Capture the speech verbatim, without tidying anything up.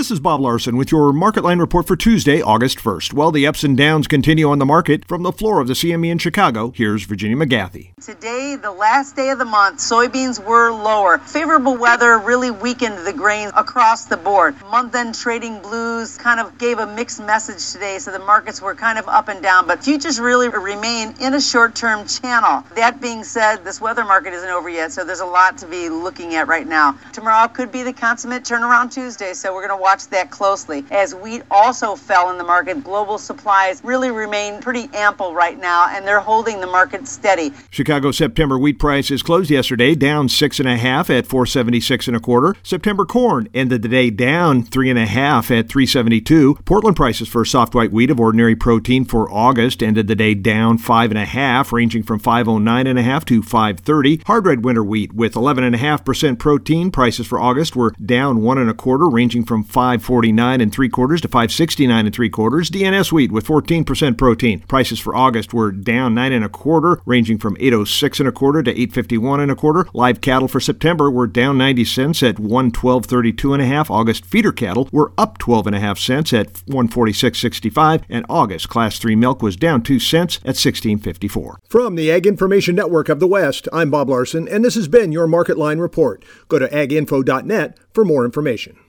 This is Bob Larson with your Market Line report for Tuesday, August first. Well, the ups and downs continue on the market. From the floor of the C M E in Chicago, here's Virginia McGathy. Today, the last day of the month, soybeans were lower. Favorable weather really weakened the grain across the board. Month-end trading blues kind of gave a mixed message today, so the markets were kind of up and down, but futures really remain in a short-term channel. That being said, this weather market isn't over yet, so there's a lot to be looking at right now. Tomorrow could be the consummate turnaround Tuesday, so we're going to watch that closely. As wheat also fell in the market, global supplies really remain pretty ample right now, and they're holding the market steady. Chicago September wheat prices closed yesterday down six and a half at four seventy-six and a quarter. September corn ended the day down three and a half at three seventy-two. Portland prices for soft white wheat of ordinary protein for August ended the day down five and a half, ranging from five oh nine and a half to five thirty. Hard red winter wheat with eleven and a half percent protein prices for August were down one and a quarter, ranging from five forty-nine and three quarters to five sixty-nine and three quarters. D N S wheat with fourteen percent protein prices for August were down nine and a quarter, ranging from eight oh six and a quarter to eight fifty-one and a quarter. Live cattle for September were down ninety cents at one twelve thirty-two and a half. August feeder cattle were up twelve and a half cents at one forty-six sixty-five, and August class three milk was down two cents at sixteen fifty-four. From the Ag Information Network of the West, I'm Bob Larson, and this has been your Market Line report. Go to ag info dot net for more information.